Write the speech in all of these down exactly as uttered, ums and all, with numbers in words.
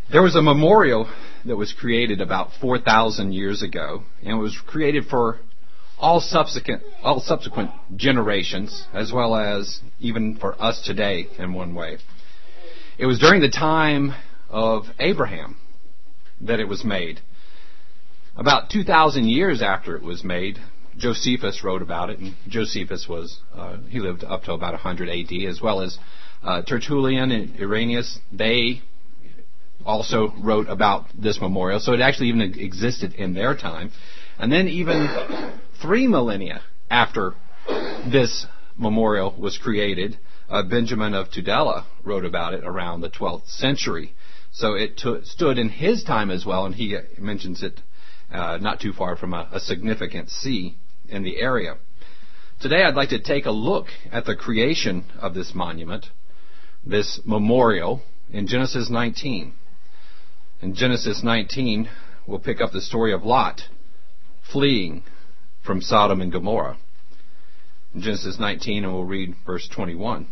There was a memorial that was created about four thousand years ago, and it was created for all subsequent all subsequent generations, as well as even for us today in one way. It was during the time of Abraham that it was made. About two thousand years after it was made, Josephus wrote about it, and Josephus was, uh, he lived up to about one hundred A D, as well as uh, Tertullian and Irenaeus. They also wrote about this memorial, so it actually even existed in their time. And then even three millennia after this memorial was created, uh, Benjamin of Tudela wrote about it around the twelfth century. So it t- stood in his time as well, and he mentions it uh, not too far from a, a significant sea in the area. Today I'd like to take a look at the creation of this monument, this memorial, in Genesis nineteen. In Genesis nineteen, we'll pick up the story of Lot fleeing from Sodom and Gomorrah. In Genesis nineteen, and we'll read verse twenty-one.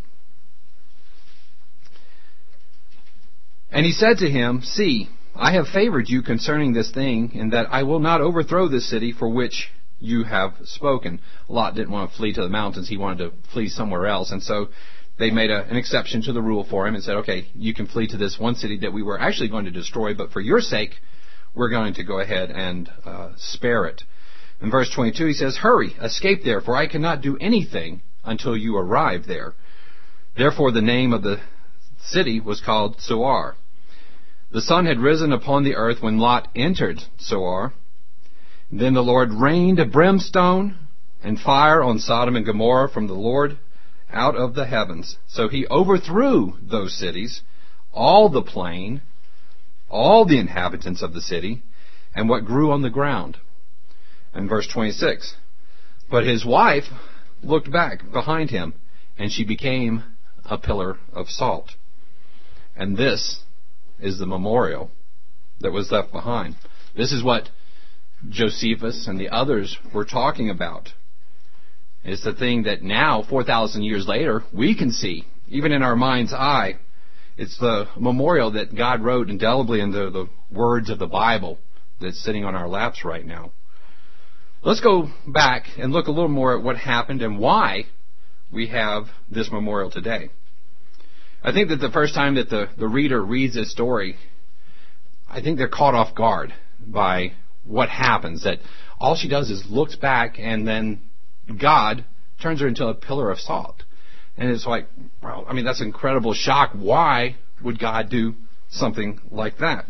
And he said to him, "See, I have favored you concerning this thing, in that I will not overthrow this city for which you have spoken." Lot didn't want to flee to the mountains. He wanted to flee somewhere else. And so they made a, an exception to the rule for him and said, okay, you can flee to this one city that we were actually going to destroy, but for your sake, we're going to go ahead and uh, spare it. In verse twenty-two, he says, "Hurry, escape there, for I cannot do anything until you arrive there." Therefore the name of the city was called Zoar. The sun had risen upon the earth when Lot entered Zoar. Then the Lord rained brimstone and fire on Sodom and Gomorrah from the Lord out of the heavens. So he overthrew those cities, all the plain, all the inhabitants of the city, and what grew on the ground. And verse twenty-six, "But his wife looked back behind him, and she became a pillar of salt." And this is the memorial that was left behind. This is what Josephus and the others were talking about. It's the thing that now, four thousand years later, we can see, even in our mind's eye. It's the memorial that God wrote indelibly in the, the words of the Bible that's sitting on our laps right now. Let's go back and look a little more at what happened and why we have this memorial today. I think that the first time that the, the reader reads this story, I think they're caught off guard by what happens. That all she does is looks back, and then God turns her into a pillar of salt. And it's like, well, I mean, that's an incredible shock. Why would God do something like that?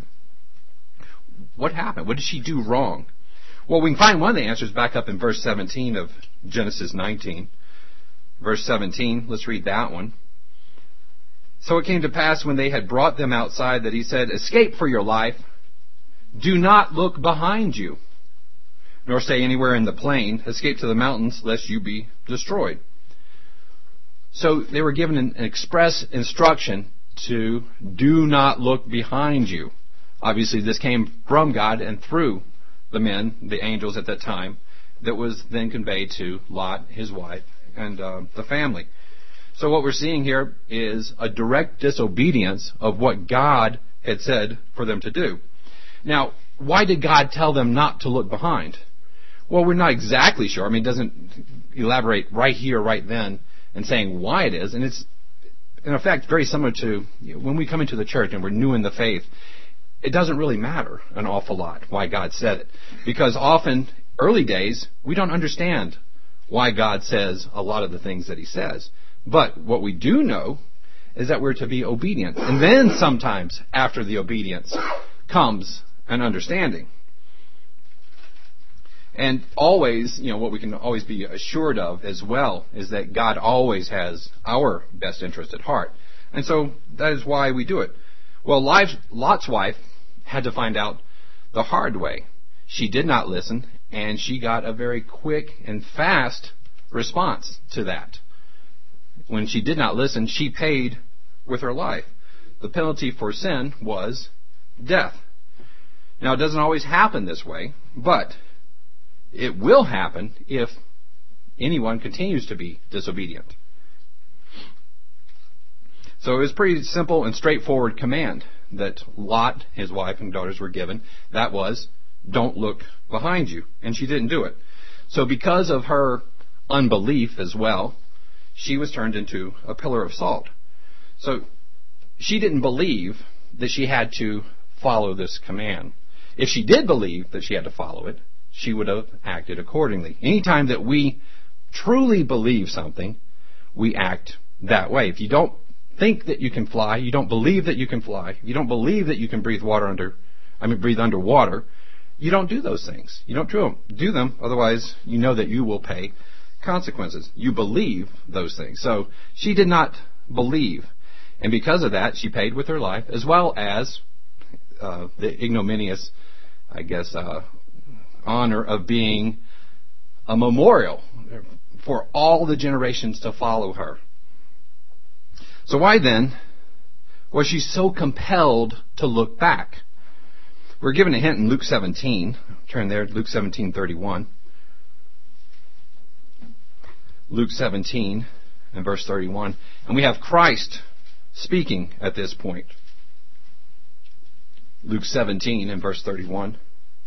What happened? What did she do wrong? Well, we can find one of the answers back up in verse seventeen of Genesis nineteen. Verse seventeen, let's read that one. "So it came to pass when they had brought them outside that he said, 'Escape for your life. Do not look behind you, nor stay anywhere in the plain. Escape to the mountains, lest you be destroyed.'" So they were given an express instruction to do not look behind you. Obviously, this came from God and through the men, the angels at that time, that was then conveyed to Lot, his wife, and uh, the family. So what we're seeing here is a direct disobedience of what God had said for them to do. Now, why did God tell them not to look behind? Well, we're not exactly sure. I mean, it doesn't elaborate right here, right then, and saying why it is. And it's, in effect, very similar to you know, when we come into the church and we're new in the faith. It doesn't really matter an awful lot why God said it. Because often, early days, we don't understand why God says a lot of the things that he says. But what we do know is that we're to be obedient. And then sometimes, after the obedience, comes an understanding. And always, you know, what we can always be assured of as well is that God always has our best interest at heart. And so that is why we do it. Well, Lot's wife had to find out the hard way. She did not listen, and she got a very quick and fast response to that. When she did not listen, she paid with her life. The penalty for sin was death. Now, it doesn't always happen this way, but it will happen if anyone continues to be disobedient. So it was a pretty simple and straightforward command that Lot, his wife and daughters were given. That was, don't look behind you. And she didn't do it. So because of her unbelief as well, she was turned into a pillar of salt. So she didn't believe that she had to follow this command. If she did believe that she had to follow it, she would have acted accordingly. Anytime that we truly believe something, we act that way. If you don't think that you can fly, you don't believe that you can fly, you don't believe that you can breathe water under, I mean breathe underwater, you don't do those things. You don't do them. Do them, otherwise you know that you will pay consequences. You believe those things. So she did not believe. And because of that, she paid with her life, as well as uh, the ignominious, I guess, uh, honor of being a memorial for all the generations to follow her. So why then was she so compelled to look back? We're given a hint in Luke seventeen. Turn there, Luke seventeen thirty-one. Luke seventeen and verse thirty-one. And we have Christ speaking at this point. Luke seventeen and verse thirty-one.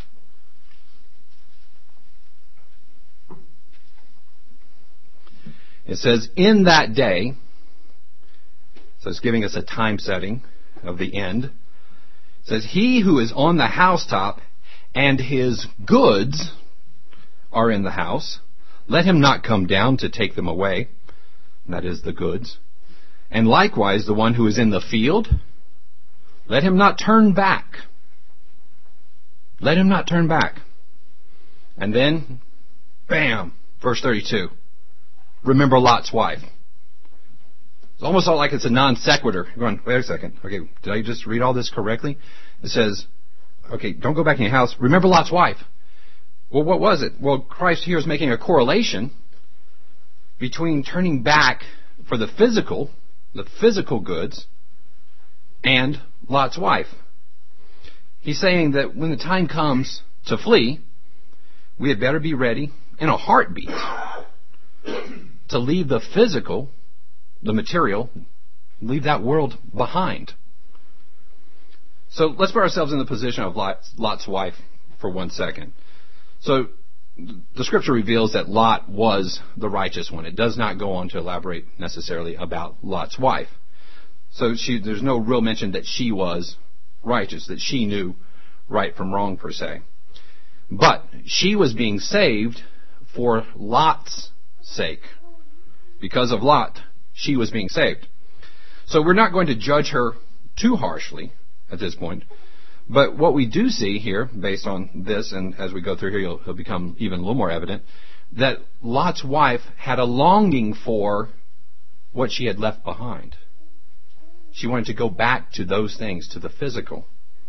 It says, in that day, so it's giving us a time setting of the end. It says, he who is on the housetop and his goods are in the house, let him not come down to take them away. That is the goods. And likewise, the one who is in the field, let him not turn back. Let him not turn back. And then, bam, verse thirty-two. Remember Lot's wife. It's almost all like it's a non sequitur. You're going, wait a second. Okay, did I just read all this correctly? It says, okay, don't go back in your house. Remember Lot's wife. Well, what was it? Well, Christ here is making a correlation between turning back for the physical, the physical goods, and Lot's wife. He's saying that when the time comes to flee, we had better be ready in a heartbeat to leave the physical, the material, leave that world behind. So let's put ourselves in the position of Lot's, Lot's wife for one second. So the scripture reveals that Lot was the righteous one. It does not go on to elaborate necessarily about Lot's wife. So she, there's no real mention that she was righteous, that she knew right from wrong per se. But she was being saved for Lot's sake. Because of Lot, she was being saved. So we're not going to judge her too harshly at this point. But what we do see here, based on this, and as we go through here, it'll, it'll become even a little more evident, that Lot's wife had a longing for what she had left behind. She wanted to go back to those things, to the physical.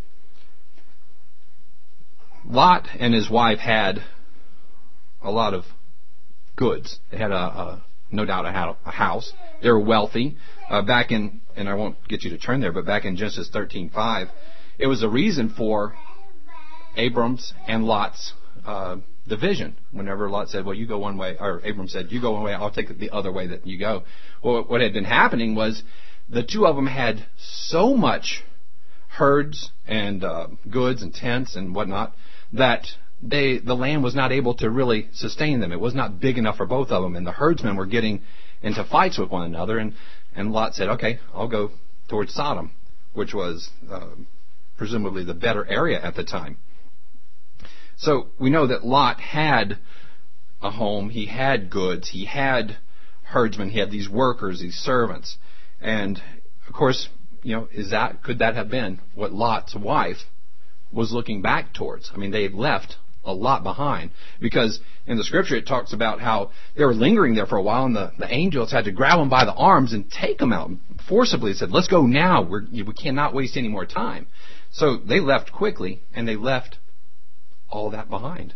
Lot and his wife had a lot of goods. They had a, a no doubt a, a house. They were wealthy. Uh, back in, and I won't get you to turn there, but back in Genesis thirteen five, it was a reason for Abram's and Lot's uh, division. Whenever Lot said, well, you go one way, or Abram said, you go one way, I'll take it the other way that you go. Well, what had been happening was the two of them had so much herds and uh, goods and tents and whatnot that they the land was not able to really sustain them. It was not big enough for both of them, and the herdsmen were getting into fights with one another, and, and Lot said, okay, I'll go towards Sodom, which was uh, presumably the better area at the time. So we know that Lot had a home, he had goods, he had herdsmen, he had these workers, these servants, and of course, you know, is that could that have been what Lot's wife was looking back towards? I mean, they had left a lot behind, because in the scripture it talks about how they were lingering there for a while, and the, the angels had to grab them by the arms and take them out forcibly. Said, let's go now. We're, we cannot waste any more time. So they left quickly, and they left all that behind.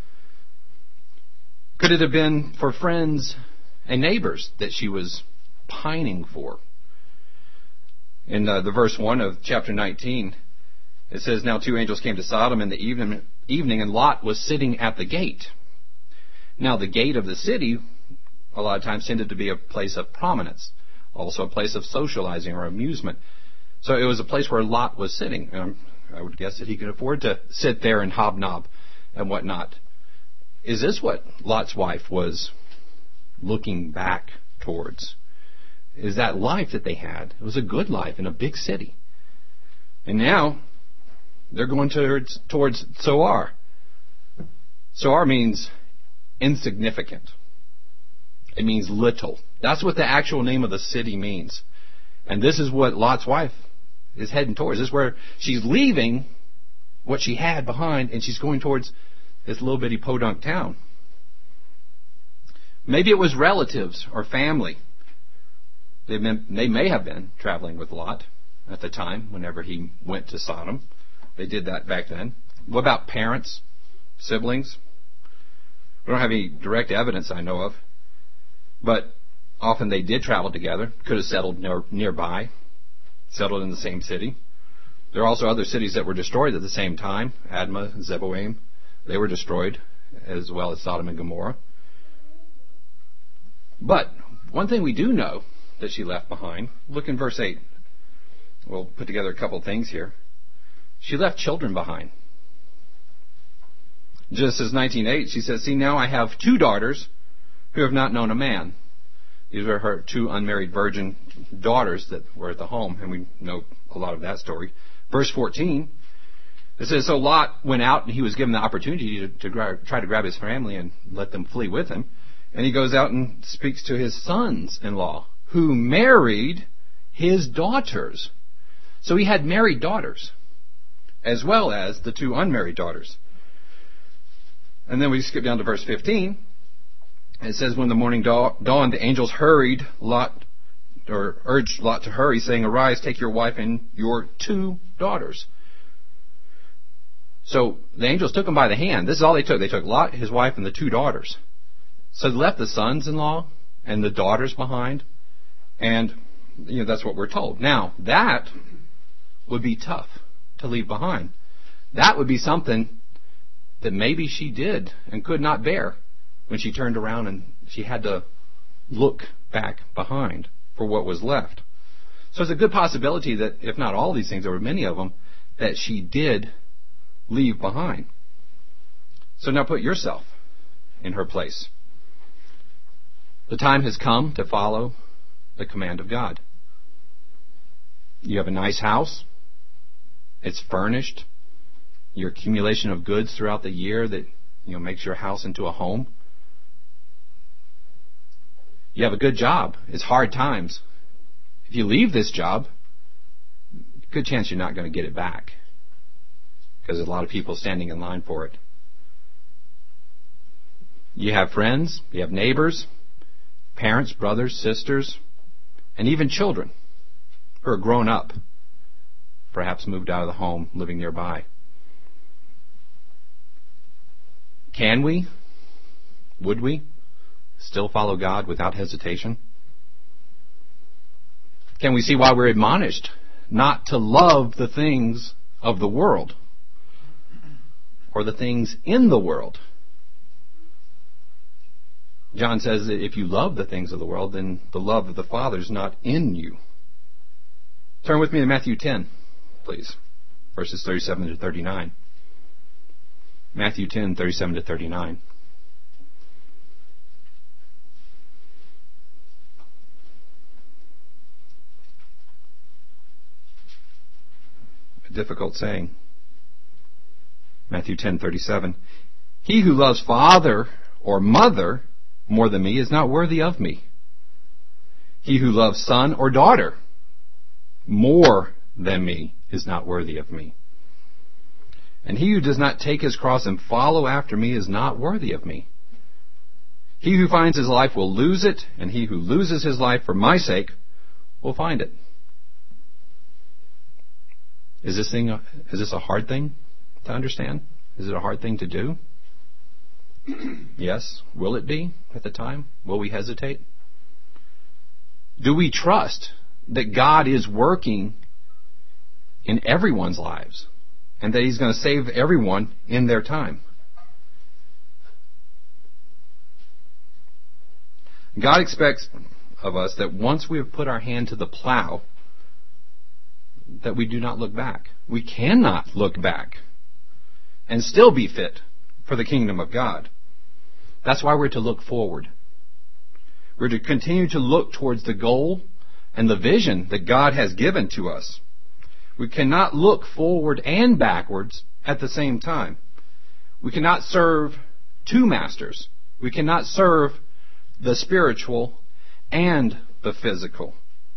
Could it have been for friends and neighbors that she was pining for? In uh, the verse one of chapter nineteen, it says, now two angels came to Sodom in the evening, evening, and Lot was sitting at the gate. Now the gate of the city, a lot of times, tended to be a place of prominence, also a place of socializing or amusement. So it was a place where Lot was sitting. Um, I would guess that he could afford to sit there and hobnob and whatnot. Is this what Lot's wife was looking back towards? Is that life that they had? It was a good life in a big city. And now they're going towards, towards Zoar. Zoar means insignificant. It means little. That's what the actual name of the city means. And this is what Lot's wife is heading towards. This is where she's leaving what she had behind, and she's going towards this little bitty podunk town. Maybe it was relatives or family. They they may have been traveling with Lot at the time whenever he went to Sodom. They did that back then. What about parents, siblings? We don't have any direct evidence I know of. But often they did travel together, could have settled near, nearby, settled in the same city. There are also other cities that were destroyed at the same time. Admah, Zeboim, they were destroyed, as well as Sodom and Gomorrah. But one thing we do know that she left behind, look in verse eight. We'll put together a couple things here. She left children behind. Genesis nineteen eight, she says, "See, now I have two daughters who have not known a man." These were her two unmarried virgin daughters that were at the home, and we know a lot of that story. Verse fourteen, it says, "So Lot went out, and he was given the opportunity to, to gra- try to grab his family and let them flee with him. And he goes out and speaks to his sons-in-law, who married his daughters." So he had married daughters, as well as the two unmarried daughters. And then we skip down to verse fifteen. It says, "When the morning dawned, the angels hurried Lot, or urged Lot to hurry, saying, 'Arise, take your wife and your two daughters.'" So the angels took him by the hand. This is all they took. They took Lot, his wife, and the two daughters. So they left the sons-in-law and the daughters behind. And, you know, that's what we're told. Now, that would be tough to leave behind. That would be something that maybe she did and could not bear when she turned around and she had to look back behind for what was left. So it's a good possibility that, if not all these things, there were many of them, that she did leave behind. So now put yourself in her place. The time has come to follow the command of God. You have a nice house. It's furnished. Your accumulation of goods throughout the year that, you know, makes your house into a home. You have a good job. It's hard times. If you leave this job, good chance you're not going to get it back, because there's a lot of people standing in line for it. You have friends, you have neighbors, parents, brothers, sisters, and even children who are grown up, perhaps moved out of the home, living nearby. Can we, would we, still follow God without hesitation? Can we see why we're admonished not to love the things of the world or the things in the world? John says that if you love the things of the world, then the love of the Father is not in you. Turn with me to Matthew ten, please, verses thirty-seven to thirty-nine. Matthew ten, thirty-seven to thirty-nine. A difficult saying. Matthew ten, thirty-seven. "He who loves father or mother more than me is not worthy of me. He who loves son or daughter more than me is not worthy of me. And he who does not take his cross and follow after me is not worthy of me. He who finds his life will lose it, and he who loses his life for my sake will find it." Is this thing, is this a hard thing to understand? Is it a hard thing to do? Yes. Will it be at the time? Will we hesitate? Do we trust that God is working in everyone's lives and that He's going to save everyone in their time? God expects of us that once we have put our hand to the plow, that we do not look back. We cannot look back and still be fit for the kingdom of God. That's why we're to look forward. We're to continue to look towards the goal and the vision that God has given to us. We cannot look forward and backwards at the same time. We cannot serve two masters. We cannot serve the spiritual and the physical.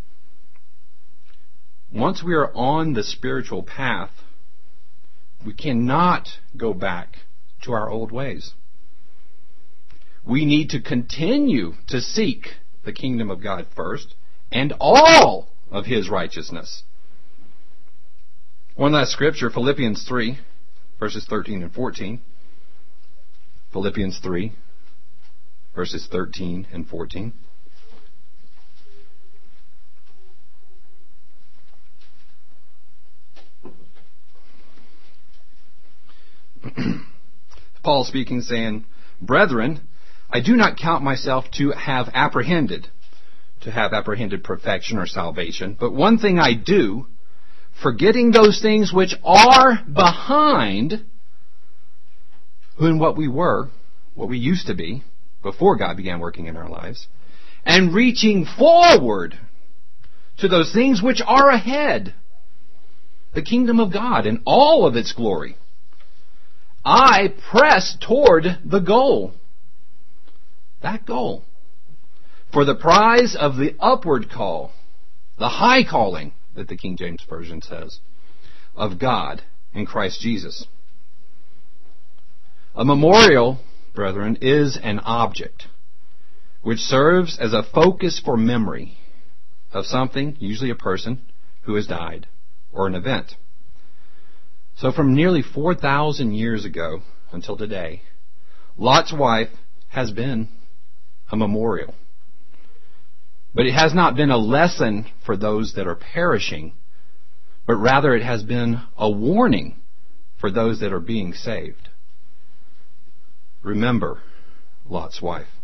Once we are on the spiritual path, we cannot go back to our old ways. We need to continue to seek the kingdom of God first and all of His righteousness. One last scripture, Philippians three, verses thirteen and fourteen. Philippians three, verses thirteen and fourteen. Paul speaking, saying, "Brethren, I do not count myself to have apprehended, to have apprehended perfection or salvation, but one thing I do, forgetting those things which are behind, in what we were, what we used to be, before God began working in our lives, and reaching forward to those things which are ahead, the kingdom of God and all of its glory. I press toward the goal." That goal. "For the prize of the upward call," the high calling that the King James Version says, "of God in Christ Jesus." A memorial, brethren, is an object which serves as a focus for memory of something, usually a person, who has died, or an event. So from nearly four thousand years ago until today, Lot's wife has been a memorial. But it has not been a lesson for those that are perishing, but rather it has been a warning for those that are being saved. Remember Lot's wife.